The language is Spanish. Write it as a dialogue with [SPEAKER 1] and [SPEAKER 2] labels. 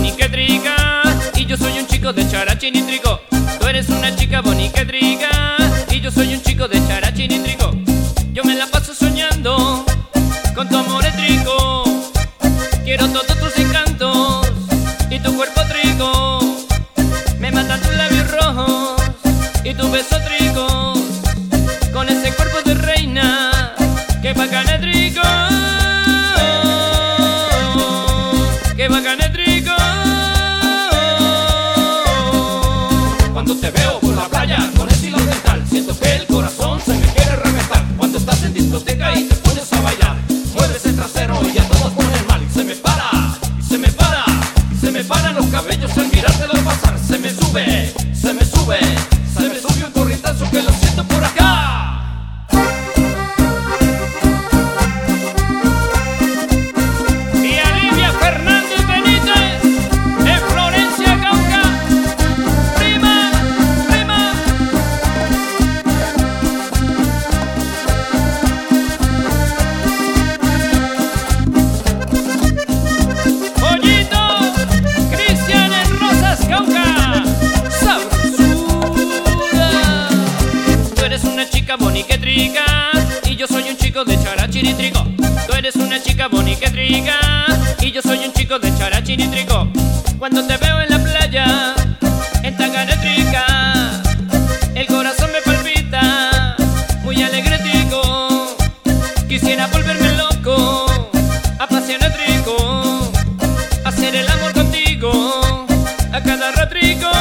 [SPEAKER 1] boniquetrica y yo soy un chico de Charachín y Trigo. Tú eres una chica boniquetrica y yo soy un chico de Charachín y Trigo. Yo me la paso soñando con tu amor trigo. Quiero todos tus encantos y tu cuerpo trigo. Me matan tus labios rojos y tu beso trigo. Con ese cuerpo de reina, que bacana trigo. Que bacana trigo.
[SPEAKER 2] Cuando te veo por la playa con estilo oriental, siento que el corazón se me quiere reventar. Cuando estás en discoteca y te pones a bailar, mueves el trasero y a todos ponen mal. Y se me para, y se me para, y se me paran los cabellos al mirártelo pasar. Se me sube, se me sube, se me sube un corrientazo que lo siento por acá.
[SPEAKER 1] Boniquetrica y yo soy un chico de Charachín y Trigo. Tú eres una chica boniquetrica y yo soy un chico de Charachín y Trigo. Cuando te veo en la playa, en Tanganetrica, el corazón me palpita, muy alegre trigo. Quisiera volverme loco, apasionado trigo, hacer el amor contigo a cada ratrigo.